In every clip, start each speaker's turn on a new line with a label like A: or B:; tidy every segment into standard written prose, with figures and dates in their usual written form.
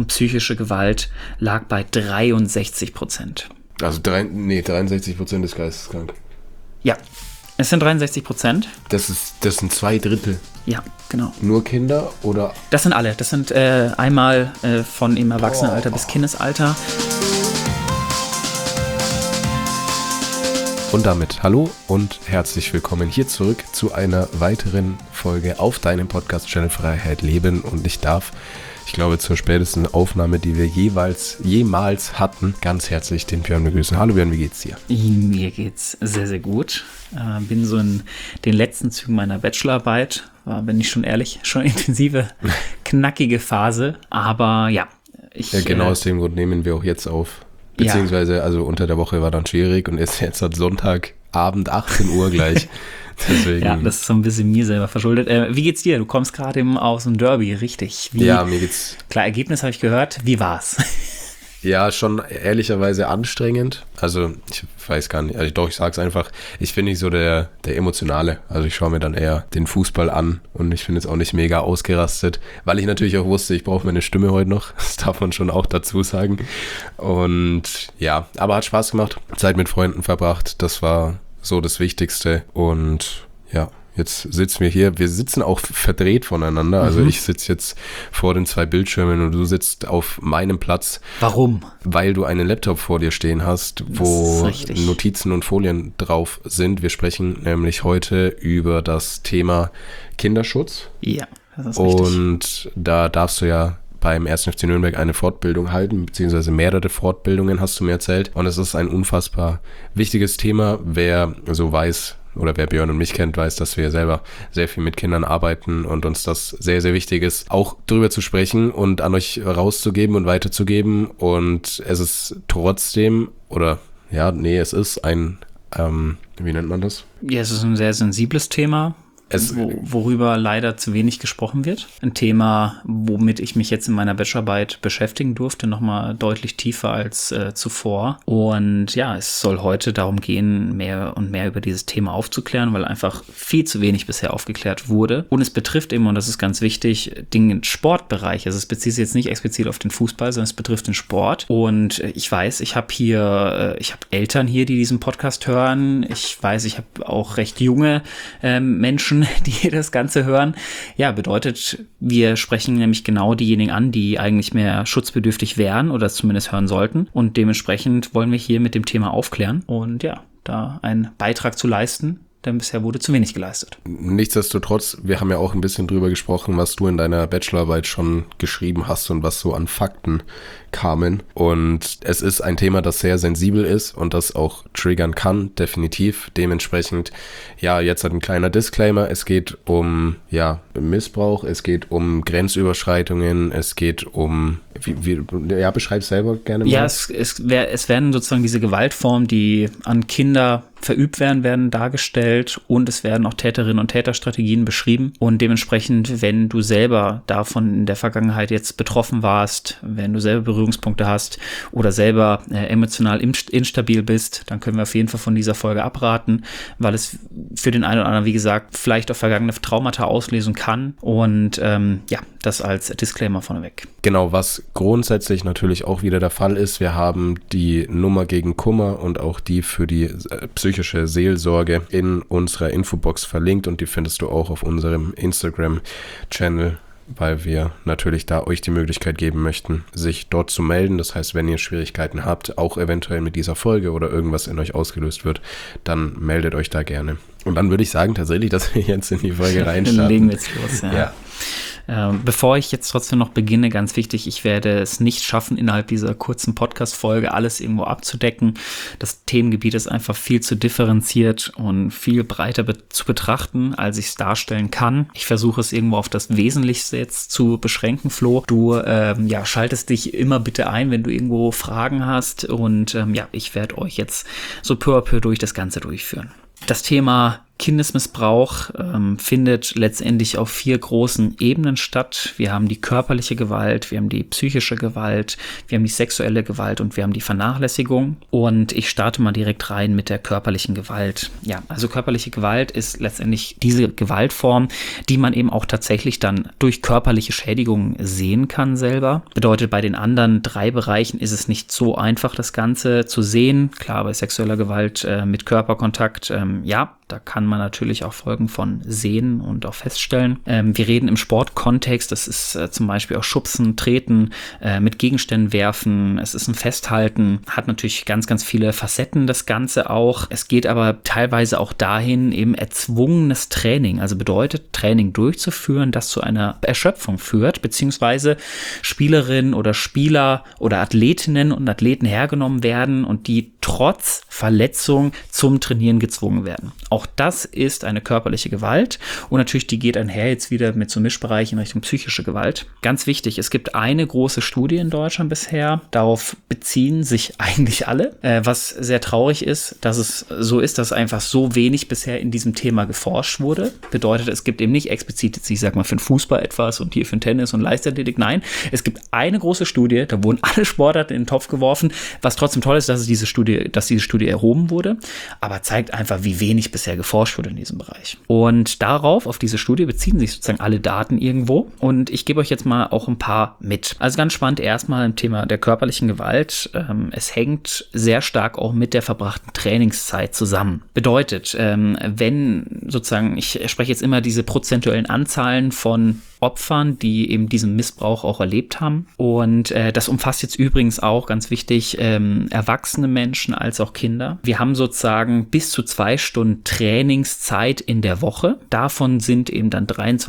A: und psychische Gewalt lag bei 63%.
B: Also 63% ist geisteskrank.
A: Ja, es sind 63%.
B: Das sind 2/3.
A: Ja, genau.
B: Nur Kinder oder?
A: Das sind alle. Das sind einmal von im Erwachsenenalter bis Kindesalter.
B: Und damit hallo und herzlich willkommen hier zurück zu einer weiteren Folge auf deinem Podcast-Channel Freiheit Leben und ich darf, ich glaube zur spätesten Aufnahme, die wir jemals hatten, ganz herzlich den Björn begrüßen. Hallo Björn, wie geht's dir?
A: Mir geht's sehr, sehr gut. Bin so in den letzten Zügen meiner Bachelorarbeit, war, bin ich schon ehrlich, schon intensive, knackige Phase, aber ja.
B: Genau aus dem Grund nehmen wir auch jetzt auf. Beziehungsweise, also unter der Woche war dann schwierig und ist jetzt hat Sonntagabend 18 Uhr gleich. Deswegen.
A: Ja, das ist so ein bisschen mir selber verschuldet. Wie geht's dir? Du kommst gerade eben aus dem Derby, richtig?
B: Ja, mir geht's.
A: Klar, Ergebnis habe ich gehört. Wie war's?
B: Ja, schon ehrlicherweise anstrengend. Also ich weiß gar nicht, also ich sag's einfach, ich bin nicht so der Emotionale. Also ich schaue mir dann eher den Fußball an und ich bin jetzt auch nicht mega ausgerastet, weil ich natürlich auch wusste, ich brauche meine Stimme heute noch. Das darf man schon auch dazu sagen. Und ja, aber hat Spaß gemacht. Zeit mit Freunden verbracht, das war so das Wichtigste. Und ja, jetzt sitzen wir hier. Wir sitzen auch verdreht voneinander. Also ich sitze jetzt vor den 2 Bildschirmen und du sitzt auf meinem Platz.
A: Warum?
B: Weil du einen Laptop vor dir stehen hast, wo Notizen und Folien drauf sind. Wir sprechen nämlich heute über das Thema Kinderschutz.
A: Ja, das ist richtig.
B: Und da darfst du ja beim 1. FC Nürnberg eine Fortbildung halten, beziehungsweise mehrere Fortbildungen, hast du mir erzählt. Und es ist ein unfassbar wichtiges Thema. Wer so weiß, oder wer Björn und mich kennt, weiß, dass wir selber sehr viel mit Kindern arbeiten und uns das sehr, sehr wichtig ist, auch drüber zu sprechen und an euch rauszugeben und weiterzugeben. Und es ist trotzdem, es ist ein, wie nennt man das?
A: Ja, es ist ein sehr sensibles Thema. Worüber leider zu wenig gesprochen wird. Ein Thema, womit ich mich jetzt in meiner Bachelorarbeit beschäftigen durfte, nochmal deutlich tiefer als zuvor. Und ja, es soll heute darum gehen, mehr und mehr über dieses Thema aufzuklären, weil einfach viel zu wenig bisher aufgeklärt wurde. Und es betrifft eben, und das ist ganz wichtig, den Sportbereich. Also es bezieht sich jetzt nicht explizit auf den Fußball, sondern es betrifft den Sport. Und ich weiß, ich habe Eltern hier, die diesen Podcast hören. Ich weiß, ich habe auch recht junge Menschen, die das Ganze hören. Ja, bedeutet, wir sprechen nämlich genau diejenigen an, die eigentlich mehr schutzbedürftig wären oder es zumindest hören sollten. Und dementsprechend wollen wir hier mit dem Thema aufklären und ja, da einen Beitrag zu leisten, denn bisher wurde zu wenig geleistet.
B: Nichtsdestotrotz, wir haben ja auch ein bisschen drüber gesprochen, was du in deiner Bachelorarbeit schon geschrieben hast und was so an Fakten kamen. Und es ist ein Thema, das sehr sensibel ist und das auch triggern kann, definitiv. Dementsprechend, ja, jetzt ein kleiner Disclaimer. Es geht um, Missbrauch, es geht um Grenzüberschreitungen, es geht um, beschreib selber gerne mal.
A: Ja, es werden sozusagen diese Gewaltformen, die an Kinder verübt werden dargestellt und es werden auch Täterinnen und Täterstrategien beschrieben und dementsprechend, wenn du selber davon in der Vergangenheit jetzt betroffen warst, wenn du selber Berührungspunkte hast oder selber emotional instabil bist, dann können wir auf jeden Fall von dieser Folge abraten, weil es für den einen oder anderen, wie gesagt, vielleicht auch vergangene Traumata auslösen kann und das als Disclaimer vorneweg.
B: Genau, was grundsätzlich natürlich auch wieder der Fall ist, wir haben die Nummer gegen Kummer und auch die für die psychische Seelsorge in unserer Infobox verlinkt und die findest du auch auf unserem Instagram-Channel, weil wir natürlich da euch die Möglichkeit geben möchten, sich dort zu melden. Das heißt, wenn ihr Schwierigkeiten habt, auch eventuell mit dieser Folge oder irgendwas in euch ausgelöst wird, dann meldet euch da gerne. Und dann würde ich sagen tatsächlich, dass wir jetzt in die Folge reinstarten.
A: Dann legen wir jetzt los, ja. Bevor ich jetzt trotzdem noch beginne, ganz wichtig, ich werde es nicht schaffen, innerhalb dieser kurzen Podcast-Folge alles irgendwo abzudecken. Das Themengebiet ist einfach viel zu differenziert und viel breiter zu betrachten, als ich es darstellen kann. Ich versuche es irgendwo auf das Wesentlichste jetzt zu beschränken, Flo. Du schaltest dich immer bitte ein, wenn du irgendwo Fragen hast und ich werde euch jetzt so peu à peu durch das Ganze durchführen. Das Thema Kindesmissbrauch findet letztendlich auf 4 großen Ebenen statt. Wir haben die körperliche Gewalt, wir haben die psychische Gewalt, wir haben die sexuelle Gewalt und wir haben die Vernachlässigung. Und ich starte mal direkt rein mit der körperlichen Gewalt. Ja, also körperliche Gewalt ist letztendlich diese Gewaltform, die man eben auch tatsächlich dann durch körperliche Schädigungen sehen kann selber. Bedeutet, bei den anderen 3 Bereichen ist es nicht so einfach, das Ganze zu sehen. Klar, bei sexueller Gewalt mit Körperkontakt, ja, da kann man natürlich auch Folgen von sehen und auch feststellen. Wir reden im Sportkontext, das ist zum Beispiel auch Schubsen, Treten, mit Gegenständen werfen, es ist ein Festhalten, hat natürlich ganz, ganz viele Facetten das Ganze auch. Es geht aber teilweise auch dahin, eben erzwungenes Training, also bedeutet Training durchzuführen, das zu einer Erschöpfung führt, beziehungsweise Spielerinnen oder Spieler oder Athletinnen und Athleten hergenommen werden und die trotz Verletzung zum Trainieren gezwungen werden. Auch das ist eine körperliche Gewalt und natürlich die geht einher jetzt wieder mit so Mischbereichen in Richtung psychische Gewalt. Ganz wichtig, es gibt eine große Studie in Deutschland bisher, darauf beziehen sich eigentlich alle, was sehr traurig ist, dass es so ist, dass einfach so wenig bisher in diesem Thema geforscht wurde. Bedeutet, es gibt eben nicht explizit, ich sag mal, für den Fußball etwas und hier für den Tennis und Leichtathletik. Nein, es gibt eine große Studie, da wurden alle Sportarten in den Topf geworfen, was trotzdem toll ist, dass diese Studie erhoben wurde, aber zeigt einfach, wie wenig bisher geforscht wurde in diesem Bereich. Und darauf, auf diese Studie, beziehen sich sozusagen alle Daten irgendwo. Und ich gebe euch jetzt mal auch ein paar mit. Also ganz spannend erstmal im Thema der körperlichen Gewalt. Es hängt sehr stark auch mit der verbrachten Trainingszeit zusammen. Bedeutet, wenn sozusagen, ich spreche jetzt immer diese prozentuellen Anzahlen von Opfern, die eben diesen Missbrauch auch erlebt haben. Und das umfasst jetzt übrigens auch, ganz wichtig, erwachsene Menschen als auch Kinder. Wir haben sozusagen bis zu 2 Stunden Trainingszeit in der Woche. Davon sind eben dann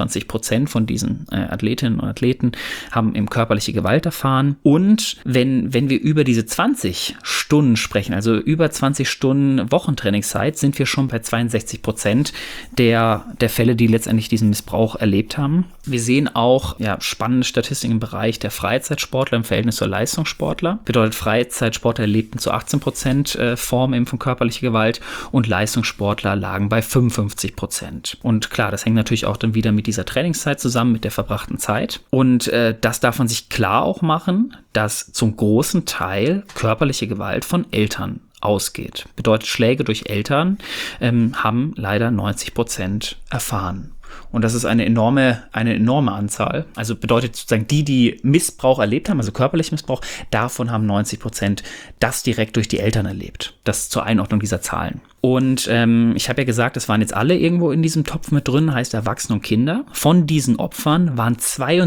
A: 23% von diesen Athletinnen und Athleten haben eben körperliche Gewalt erfahren. Und wenn wir über diese 20 Stunden sprechen, also über 20 Stunden Wochentrainingszeit, sind wir schon bei 62% der Fälle, die letztendlich diesen Missbrauch erlebt haben. Wir sehen auch spannende Statistiken im Bereich der Freizeitsportler im Verhältnis zur Leistungssportler. Bedeutet, Freizeitsportler erlebten zu 18% Form eben von körperlicher Gewalt und Leistungssportler lagen bei 55%. Und klar, das hängt natürlich auch dann wieder mit dieser Trainingszeit zusammen, mit der verbrachten Zeit. Und das darf man sich klar auch machen, dass zum großen Teil körperliche Gewalt von Eltern ausgeht. Bedeutet, Schläge durch Eltern haben leider 90% erfahren. Und das ist eine enorme Anzahl. Also bedeutet sozusagen, die Missbrauch erlebt haben, also körperlichen Missbrauch, davon haben 90% das direkt durch die Eltern erlebt. Das zur Einordnung dieser Zahlen. Und ich habe ja gesagt, es waren jetzt alle irgendwo in diesem Topf mit drin, heißt Erwachsene und Kinder. Von diesen Opfern waren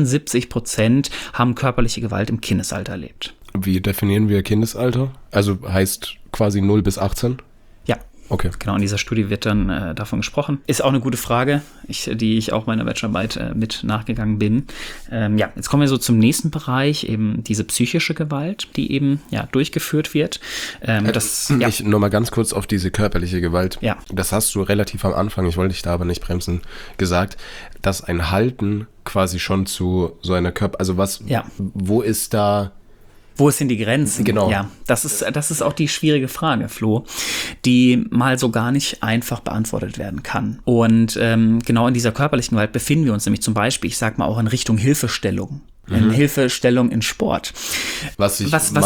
A: 72% haben körperliche Gewalt im Kindesalter erlebt.
B: Wie definieren wir Kindesalter? Also heißt quasi 0 bis 18?
A: Ja. Okay. Genau, in dieser Studie wird dann davon gesprochen. Ist auch eine gute Frage, die ich auch meiner Bachelorarbeit mit nachgegangen bin. Jetzt kommen wir so zum nächsten Bereich, eben diese psychische Gewalt, die eben durchgeführt wird.
B: Ich nur mal ganz kurz auf diese körperliche Gewalt.
A: Ja.
B: Das hast du relativ am Anfang, ich wollte dich da aber nicht bremsen, gesagt, dass ein Halten quasi schon zu so einer wo ist da...
A: Wo sind die Grenzen?
B: Genau.
A: Ja, das ist auch die schwierige Frage, Flo, die mal so gar nicht einfach beantwortet werden kann. Und genau in dieser körperlichen Gewalt befinden wir uns nämlich zum Beispiel, ich sag mal auch in Richtung Hilfestellung. In Hilfestellung in Sport.
B: Sorry,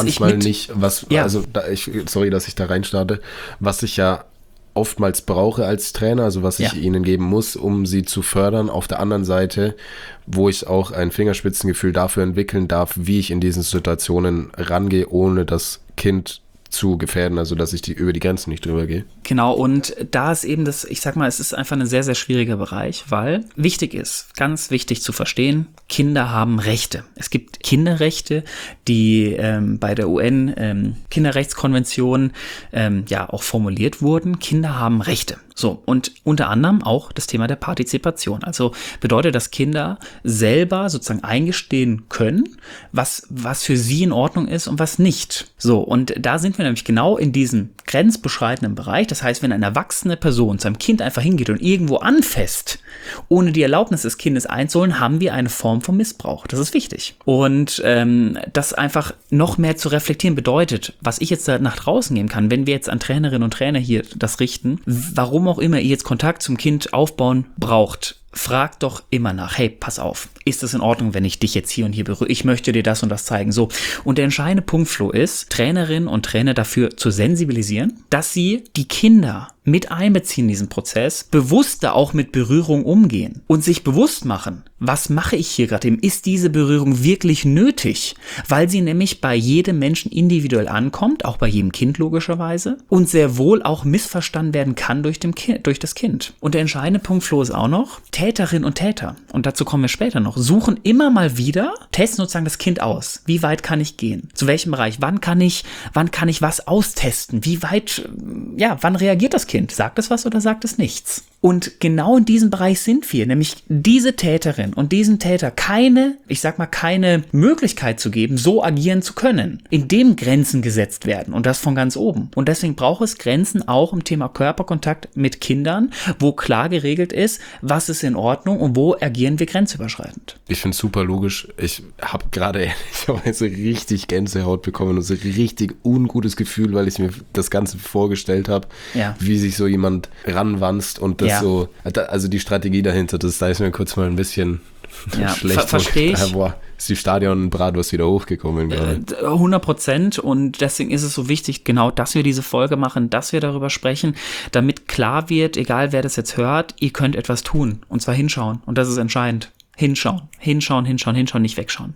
B: dass ich da reinstarte, was ich ja oftmals brauche als Trainer, also was ich ihnen geben muss, um sie zu fördern. Auf der anderen Seite, wo ich auch ein Fingerspitzengefühl dafür entwickeln darf, wie ich in diesen Situationen rangehe, ohne das Kind zu gefährden, also dass ich über die Grenzen nicht drüber gehe.
A: Genau, und da ist eben es ist einfach ein sehr, sehr schwieriger Bereich, weil ganz wichtig zu verstehen, Kinder haben Rechte. Es gibt Kinderrechte, die bei der UN-Kinderrechtskonvention auch formuliert wurden. Kinder haben Rechte. So, und unter anderem auch das Thema der Partizipation. Also bedeutet, dass Kinder selber sozusagen eingestehen können, was für sie in Ordnung ist und was nicht. So, und da sind wir wir nämlich genau in diesem grenzbeschreitenden Bereich. Das heißt, wenn eine erwachsene Person zu einem Kind einfach hingeht und irgendwo anfasst, ohne die Erlaubnis des Kindes einzuholen, haben wir eine Form von Missbrauch. Das ist wichtig. Und das einfach noch mehr zu reflektieren bedeutet, was ich jetzt da nach draußen gehen kann, wenn wir jetzt an Trainerinnen und Trainer hier das richten, warum auch immer ihr jetzt Kontakt zum Kind aufbauen braucht, fragt doch immer nach, hey, pass auf, ist es in Ordnung, wenn ich dich jetzt hier und hier berühre? Ich möchte dir das und das zeigen. So. Und der entscheidende Punkt, Flo, ist, Trainerinnen und Trainer dafür zu sensibilisieren, dass sie die Kinder mit einbeziehen in diesen Prozess, bewusster auch mit Berührung umgehen und sich bewusst machen, was mache ich hier gerade eben? Ist diese Berührung wirklich nötig? Weil sie nämlich bei jedem Menschen individuell ankommt, auch bei jedem Kind logischerweise, und sehr wohl auch missverstanden werden kann durch das Kind. Und der entscheidende Punkt, Flo, ist auch noch, Täterinnen und Täter, und dazu kommen wir später noch, suchen immer mal wieder, testen sozusagen das Kind aus. Wie weit kann ich gehen? Zu welchem Bereich? Wann kann ich was austesten? Wie weit, wann reagiert das Kind? Sagt es was oder sagt es nichts? Und genau in diesem Bereich sind wir, nämlich diese Täterin und diesem Täter keine Möglichkeit zu geben, so agieren zu können, indem Grenzen gesetzt werden und das von ganz oben. Und deswegen braucht es Grenzen auch im Thema Körperkontakt mit Kindern, wo klar geregelt ist, was ist in Ordnung und wo agieren wir grenzüberschreitend.
B: Ich finde es super logisch. Ich habe gerade ehrlicherweise richtig Gänsehaut bekommen und so ein richtig ungutes Gefühl, weil ich mir das Ganze vorgestellt habe, wie sich so jemand ranwanzt und das so, also die Strategie dahinter, da ist mir kurz mal ein bisschen schlecht.
A: Verstehe ich.
B: Ist die Stadion-Bratwurst wieder hochgekommen gerade.
A: 100%, und deswegen ist es so wichtig, genau, dass wir diese Folge machen, dass wir darüber sprechen, damit klar wird, egal wer das jetzt hört, ihr könnt etwas tun, und zwar hinschauen, und das ist entscheidend. Hinschauen, nicht wegschauen.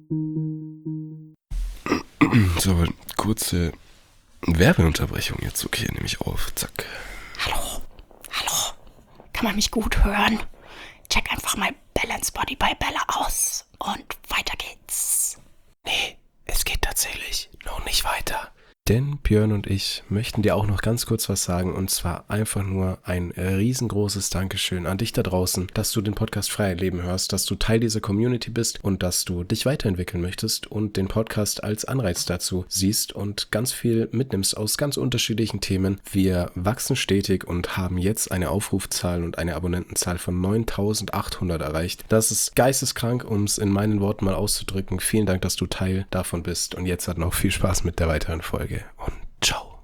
B: So, kurze Werbeunterbrechung jetzt, okay, nehme ich auf, zack.
C: Hallo, kann man mich gut hören? Check einfach mal Balance Body bei Bella aus und weiter geht's.
B: Nee, es geht tatsächlich noch nicht weiter. Denn Björn und ich möchten dir auch noch ganz kurz was sagen, und zwar einfach nur ein riesengroßes Dankeschön an dich da draußen, dass du den Podcast Freiheit Leben hörst, dass du Teil dieser Community bist und dass du dich weiterentwickeln möchtest und den Podcast als Anreiz dazu siehst und ganz viel mitnimmst aus ganz unterschiedlichen Themen. Wir wachsen stetig und haben jetzt eine Aufrufzahl und eine Abonnentenzahl von 9.800 erreicht. Das ist geisteskrank, um es in meinen Worten mal auszudrücken. Vielen Dank, dass du Teil davon bist, und jetzt hat noch viel Spaß mit der weiteren Folge. Und ciao.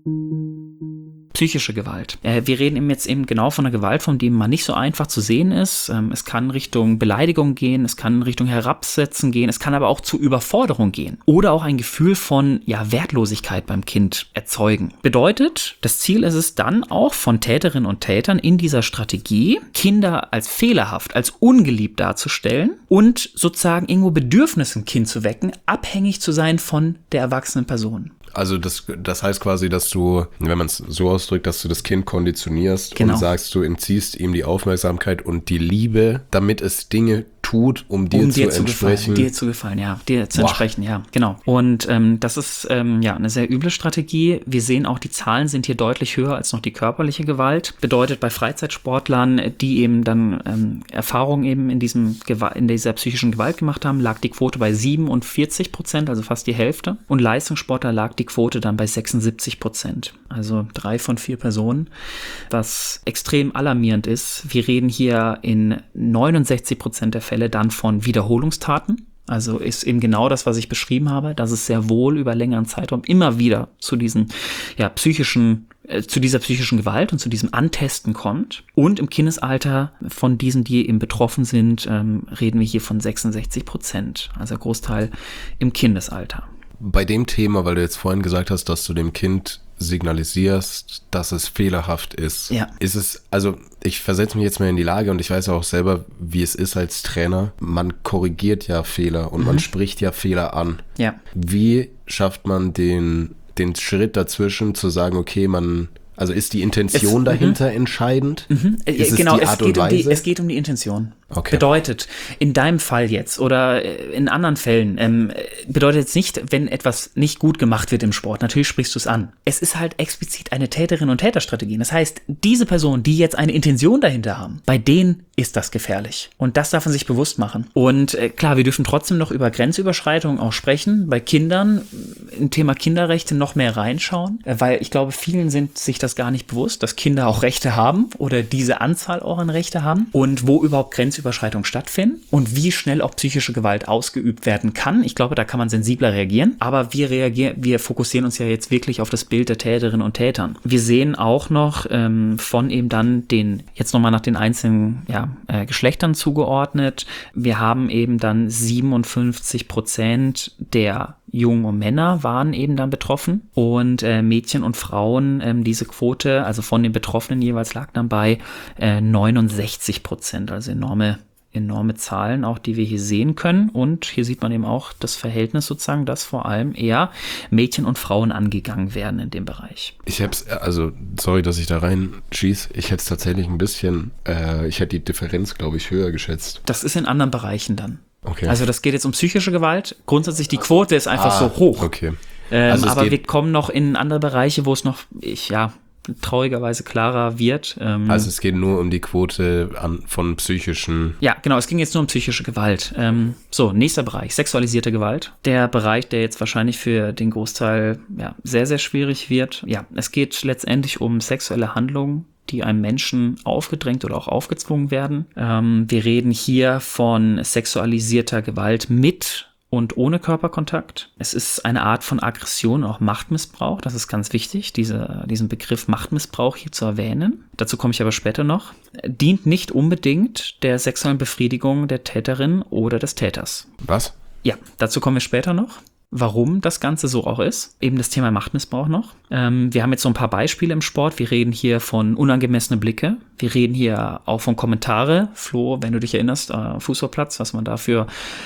A: Psychische Gewalt. Wir reden jetzt eben genau von einer Gewaltform, die mal nicht so einfach zu sehen ist. Es kann Richtung Beleidigung gehen, es kann Richtung Herabsetzen gehen, es kann aber auch zu Überforderung gehen oder auch ein Gefühl von Wertlosigkeit beim Kind erzeugen. Bedeutet, das Ziel ist es dann auch von Täterinnen und Tätern in dieser Strategie, Kinder als fehlerhaft, als ungeliebt darzustellen und sozusagen irgendwo Bedürfnisse im Kind zu wecken, abhängig zu sein von der erwachsenen Person.
B: Also das heißt quasi, dass du, wenn man es so ausdrückt, dass du das Kind konditionierst und sagst, du entziehst ihm die Aufmerksamkeit und die Liebe, damit es Dinge tut, um dir zu entsprechen.
A: Dir zu gefallen, dir zu entsprechen, genau. Und das ist eine sehr üble Strategie. Wir sehen auch, die Zahlen sind hier deutlich höher als noch die körperliche Gewalt. Bedeutet, bei Freizeitsportlern, die eben dann Erfahrungen eben in dieser psychischen Gewalt gemacht haben, lag die Quote bei 47%, also fast die Hälfte. Und Leistungssportler lag die Quote dann bei 76%. Also 3 von 4 Personen, was extrem alarmierend ist. Wir reden hier in 69% der Fälle dann von Wiederholungstaten. Also ist eben genau das, was ich beschrieben habe, dass es sehr wohl über längeren Zeitraum immer wieder zu dieser psychischen Gewalt und zu diesem Antesten kommt. Und im Kindesalter von diesen, die eben betroffen sind, reden wir hier von 66%. Also der Großteil im Kindesalter.
B: Bei dem Thema, weil du jetzt vorhin gesagt hast, dass du dem Kind signalisierst, dass es fehlerhaft ist.
A: Ja.
B: Ist es, also ich versetze mich jetzt mal in die Lage und ich weiß auch selber, wie es ist als Trainer. Man korrigiert ja Fehler und man spricht ja Fehler an.
A: Ja.
B: Wie schafft man den Schritt dazwischen zu sagen, okay, also ist die Intention dahinter entscheidend?
A: Ist es die Art und Weise? Es geht um die Intention.
B: Okay.
A: Bedeutet, in deinem Fall jetzt oder in anderen Fällen, bedeutet jetzt nicht, wenn etwas nicht gut gemacht wird im Sport, natürlich sprichst du es an. Es ist halt explizit eine Täterin- und Täterstrategie. Das heißt, diese Personen, die jetzt eine Intention dahinter haben, bei denen ist das gefährlich. Und das darf man sich bewusst machen. Und klar, wir dürfen trotzdem noch über Grenzüberschreitungen auch sprechen. Bei Kindern, im Thema Kinderrechte noch mehr reinschauen, weil ich glaube, vielen sind sich das gar nicht bewusst, dass Kinder auch Rechte haben oder diese Anzahl auch an Rechte haben und wo überhaupt Grenzüberschreitungen stattfinden und wie schnell auch psychische Gewalt ausgeübt werden kann. Ich glaube, da kann man sensibler reagieren, aber wir fokussieren uns ja jetzt wirklich auf das Bild der Täterinnen und Tätern. Wir sehen auch noch von eben dann jetzt nochmal nach den einzelnen Geschlechtern zugeordnet. Wir haben eben dann 57% der Jungen und Männer waren eben dann betroffen und Mädchen und Frauen, diese Quote, also von den Betroffenen jeweils lag dann bei 69%, also enorme Zahlen auch, die wir hier sehen können. Und hier sieht man eben auch das Verhältnis sozusagen, dass vor allem eher Mädchen und Frauen angegangen werden in dem Bereich.
B: Sorry, dass ich da reinschieße. Ich hätte es tatsächlich ein bisschen, ich hätte die Differenz, glaube ich, höher geschätzt.
A: Das ist in anderen Bereichen dann.
B: Okay.
A: Also das geht jetzt um psychische Gewalt. Grundsätzlich die Quote ist einfach so hoch.
B: Okay.
A: Aber wir kommen noch in andere Bereiche, wo es noch, traurigerweise klarer wird.
B: Also es geht nur um die Quote von psychischen...
A: Ja, genau, es ging jetzt nur um psychische Gewalt. Nächster Bereich, sexualisierte Gewalt. Der Bereich, der jetzt wahrscheinlich für den Großteil sehr, sehr schwierig wird. Ja, es geht letztendlich um sexuelle Handlungen, die einem Menschen aufgedrängt oder auch aufgezwungen werden. Wir reden hier von sexualisierter Gewalt mit und ohne Körperkontakt. Es ist eine Art von Aggression, auch Machtmissbrauch. Das ist ganz wichtig, diesen Begriff Machtmissbrauch hier zu erwähnen. Dazu komme ich aber später noch. Dient nicht unbedingt der sexuellen Befriedigung der Täterin oder des Täters.
B: Was?
A: Ja, dazu kommen wir später noch. Warum das Ganze so auch ist. Eben das Thema Machtmissbrauch noch. Wir haben jetzt so ein paar Beispiele im Sport. Wir reden hier von unangemessene Blicke. Wir reden hier auch von Kommentare. Flo, wenn du dich erinnerst, Fußballplatz, was man dafür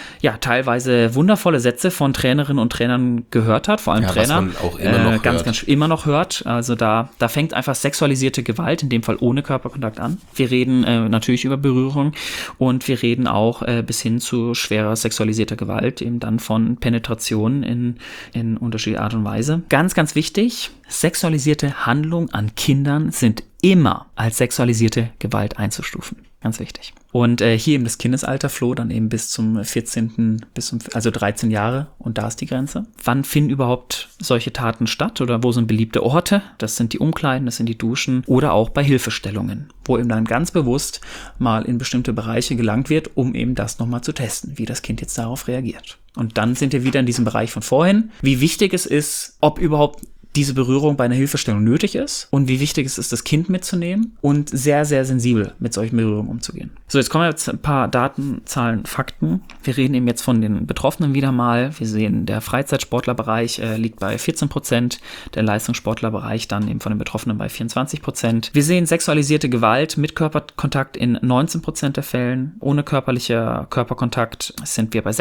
A: teilweise wundervolle Sätze von Trainerinnen und Trainern gehört hat. Vor allem Trainer.
B: Was man auch immer noch
A: ganz immer noch hört. Also da fängt einfach sexualisierte Gewalt, in dem Fall ohne Körperkontakt an. Wir reden natürlich über Berührung und wir reden auch bis hin zu schwerer sexualisierter Gewalt, eben dann von Penetration in unterschiedlicher Art und Weise. Ganz, ganz wichtig, sexualisierte Handlungen an Kindern sind immer als sexualisierte Gewalt einzustufen. Ganz wichtig. Und hier eben das Kindesalter, Flo, dann eben bis zum 14., also 13 Jahre und da ist die Grenze. Wann finden überhaupt solche Taten statt oder wo sind beliebte Orte? Das sind die Umkleiden, das sind die Duschen oder auch bei Hilfestellungen, wo eben dann ganz bewusst mal in bestimmte Bereiche gelangt wird, um eben das nochmal zu testen, wie das Kind jetzt darauf reagiert. Und dann sind wir wieder in diesem Bereich von vorhin, wie wichtig es ist, ob überhaupt diese Berührung bei einer Hilfestellung nötig ist und wie wichtig es ist, das Kind mitzunehmen und sehr, sehr sensibel mit solchen Berührungen umzugehen. So, jetzt kommen jetzt ein paar Daten, Zahlen, Fakten. Wir reden eben jetzt von den Betroffenen wieder mal. Wir sehen, der Freizeitsportlerbereich liegt bei 14%, der Leistungssportlerbereich dann eben von den Betroffenen bei 24%. Wir sehen sexualisierte Gewalt mit Körperkontakt in 19% der Fällen. Ohne körperlicher Körperkontakt sind wir bei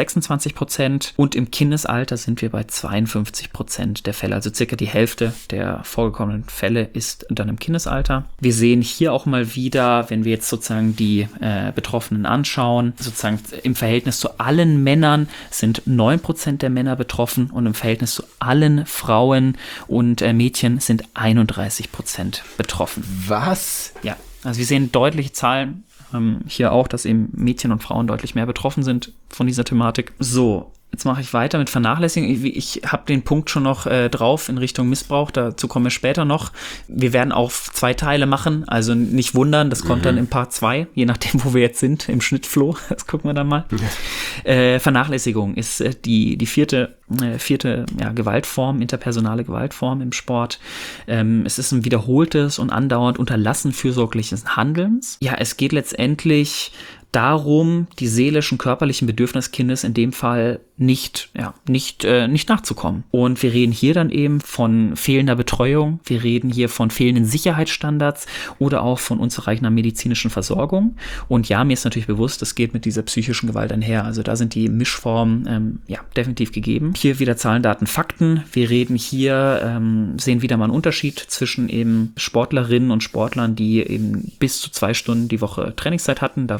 A: 26% und im Kindesalter sind wir bei 52% der Fälle, also circa die Hälfte der vorgekommenen Fälle ist dann im Kindesalter. Wir sehen hier auch mal wieder, wenn wir jetzt sozusagen die Betroffenen anschauen, sozusagen im Verhältnis zu allen Männern sind 9% der Männer betroffen und im Verhältnis zu allen Frauen und Mädchen sind 31% betroffen.
B: Was?
A: Ja, also wir sehen deutliche Zahlen hier auch, dass eben Mädchen und Frauen deutlich mehr betroffen sind von dieser Thematik. So. Jetzt mache ich weiter mit Vernachlässigung. Ich habe den Punkt schon noch drauf in Richtung Missbrauch, dazu kommen wir später noch. Wir werden auch 2 Teile machen, also nicht wundern, das kommt dann in Part 2, je nachdem, wo wir jetzt sind, im Schnittflow, das gucken wir dann mal. Ja. Vernachlässigung ist die vierte Gewaltform, interpersonale Gewaltform im Sport. Es ist ein wiederholtes und andauernd Unterlassen fürsorgliches Handelns. Ja, es geht letztendlich darum, die seelischen, körperlichen Bedürfnisse des Kindes in dem Fall nicht nachzukommen. Und wir reden hier dann eben von fehlender Betreuung, wir reden hier von fehlenden Sicherheitsstandards oder auch von unzureichender medizinischen Versorgung. Und ja, mir ist natürlich bewusst, das geht mit dieser psychischen Gewalt einher. Also da sind die Mischformen definitiv gegeben. Hier wieder Zahlen, Daten, Fakten. Wir reden hier, sehen wieder mal einen Unterschied zwischen eben Sportlerinnen und Sportlern, die eben bis zu 2 Stunden die Woche Trainingszeit hatten. Davon waren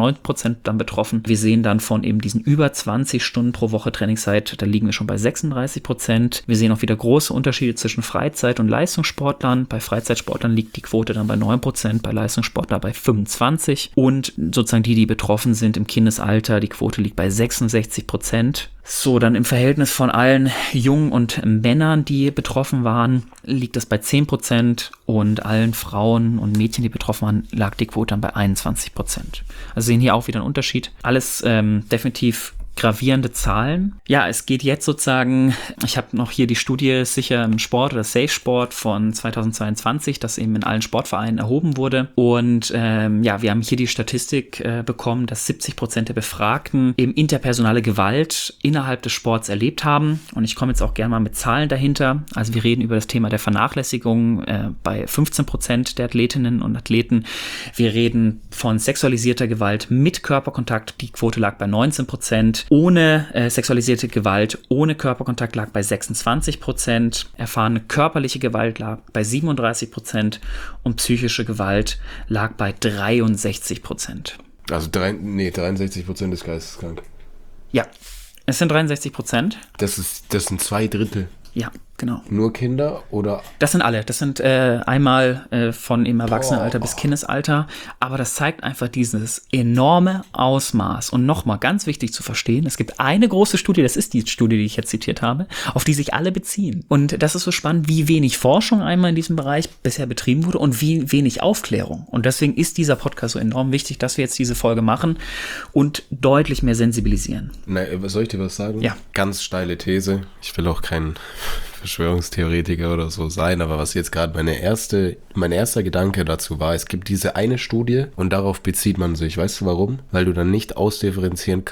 A: 9% dann betroffen. Wir sehen dann von eben diesen über 20 Stunden pro Woche Trainingszeit, da liegen wir schon bei 36%. Wir sehen auch wieder große Unterschiede zwischen Freizeit- und Leistungssportlern. Bei Freizeitsportlern liegt die Quote dann bei 9%, bei Leistungssportlern bei 25%. Und sozusagen die betroffen sind im Kindesalter, die Quote liegt bei 66%. So, dann im Verhältnis von allen Jungen und Männern, die betroffen waren, liegt das bei 10% und allen Frauen und Mädchen, die betroffen waren, lag die Quote dann bei 21%. Also sehen hier auch wieder einen Unterschied. Alles definitiv gravierende Zahlen. Ja, es geht jetzt sozusagen, ich habe noch hier die Studie Sicher im Sport oder Safe Sport von 2022, das eben in allen Sportvereinen erhoben wurde. Und wir haben hier die Statistik bekommen, dass 70% der Befragten eben interpersonale Gewalt innerhalb des Sports erlebt haben. Und ich komme jetzt auch gerne mal mit Zahlen dahinter. Also wir reden über das Thema der Vernachlässigung bei 15% der Athletinnen und Athleten. Wir reden von sexualisierter Gewalt mit Körperkontakt. Die Quote lag bei 19%. Ohne sexualisierte Gewalt, ohne Körperkontakt lag bei 26%, erfahrene körperliche Gewalt lag bei 37% und psychische Gewalt lag bei 63%.
B: Also 63% ist geisteskrank.
A: Ja, es sind 63%.
B: Das sind 2/3.
A: Ja, genau.
B: Nur Kinder oder?
A: Das sind alle. Das sind einmal von im Erwachsenenalter bis Kindesalter. Aber das zeigt einfach dieses enorme Ausmaß. Und nochmal ganz wichtig zu verstehen, es gibt eine große Studie, das ist die Studie, die ich jetzt zitiert habe, auf die sich alle beziehen. Und das ist so spannend, wie wenig Forschung einmal in diesem Bereich bisher betrieben wurde und wie wenig Aufklärung. Und deswegen ist dieser Podcast so enorm wichtig, dass wir jetzt diese Folge machen und deutlich mehr sensibilisieren.
B: Soll ich dir was sagen?
A: Ja.
B: Ganz steile These. Ich will auch kein Verschwörungstheoretiker oder so sein, aber was jetzt gerade mein erster Gedanke dazu war, es gibt diese eine Studie und darauf bezieht man sich. Weißt du warum? Weil du dann nicht ausdifferenzieren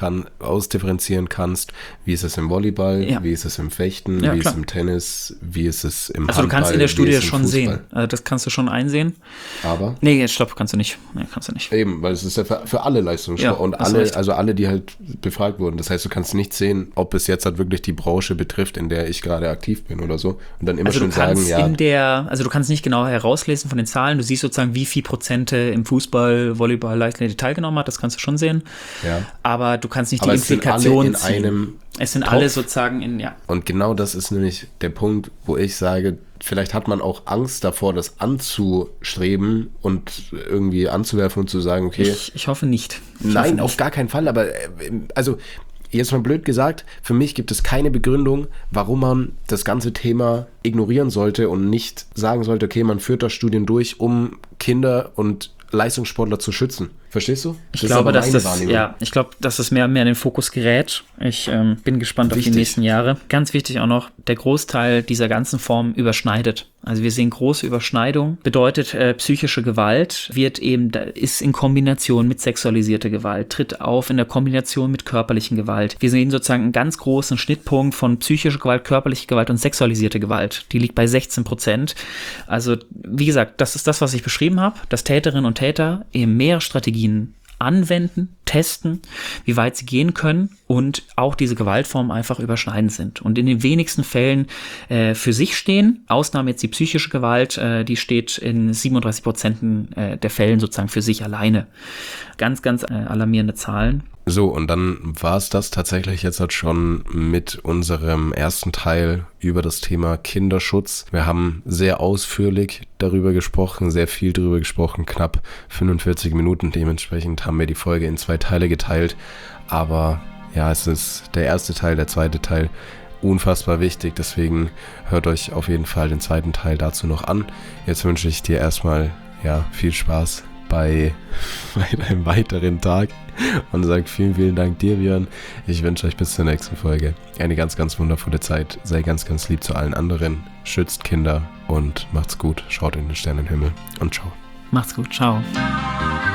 B: kannst, wie ist es im Volleyball, wie ist es im Fechten, wie ist es im Tennis, wie ist es im Handball.
A: Also du kannst in der Studie schon sehen. Also das kannst du schon einsehen.
B: Aber?
A: Nee, stopp, kannst du nicht. Nee, kannst du nicht.
B: Eben, weil es ist ja für alle Leistungssport und alle, die halt befragt wurden. Das heißt, du kannst nicht sehen, ob es jetzt halt wirklich die Branche betrifft, in der ich gerade aktiv bin oder so. Und dann immer
A: also
B: schon sagen,
A: du kannst nicht genau herauslesen von den Zahlen. Du siehst sozusagen, wie viel Prozente im Fußball, Volleyball, Leichtathletik teilgenommen hat. Das kannst du schon sehen. Ja. Aber du kannst nicht die Implikation ziehen. Es sind alle sozusagen
B: Und genau das ist nämlich der Punkt, wo ich sage, vielleicht hat man auch Angst davor, das anzustreben und irgendwie anzuwerfen und zu sagen, okay.
A: Ich hoffe nicht.
B: Nein, auf gar keinen Fall. Aber also jetzt mal blöd gesagt, für mich gibt es keine Begründung, warum man das ganze Thema ignorieren sollte und nicht sagen sollte, okay, man führt da Studien durch, um Kinder und Leistungssportler zu schützen. Verstehst du?
A: Ich glaube, dass das mehr und mehr in den Fokus gerät. Ich bin gespannt auf die nächsten Jahre. Ganz wichtig auch noch, der Großteil dieser ganzen Formen überschneidet. Also wir sehen große Überschneidung. Bedeutet, psychische Gewalt ist in Kombination mit sexualisierter Gewalt, tritt auf in der Kombination mit körperlichen Gewalt. Wir sehen sozusagen einen ganz großen Schnittpunkt von psychischer Gewalt, körperlicher Gewalt und sexualisierter Gewalt. Die liegt bei 16%. Also wie gesagt, das ist das, was ich beschrieben habe, dass Täterinnen und Täter eben mehrere Strategien anwenden, testen, wie weit sie gehen können und auch diese Gewaltformen einfach überschneidend sind und in den wenigsten Fällen für sich stehen. Ausnahme jetzt die psychische Gewalt, die steht in 37% der Fällen sozusagen für sich alleine. Ganz, ganz alarmierende Zahlen.
B: So, und dann war es das tatsächlich jetzt halt schon mit unserem ersten Teil über das Thema Kinderschutz. Wir haben sehr ausführlich darüber gesprochen, sehr viel darüber gesprochen, knapp 45 Minuten. Dementsprechend haben wir die Folge in 2 Teile geteilt. Aber ja, es ist der erste Teil, der zweite Teil unfassbar wichtig. Deswegen hört euch auf jeden Fall den zweiten Teil dazu noch an. Jetzt wünsche ich dir erstmal viel Spaß bei einem weiteren Tag und sage vielen, vielen Dank dir, Björn. Ich wünsche euch bis zur nächsten Folge eine ganz, ganz wundervolle Zeit. Sei ganz, ganz lieb zu allen anderen. Schützt Kinder und macht's gut. Schaut in den Sternenhimmel und ciao.
A: Macht's gut. Ciao.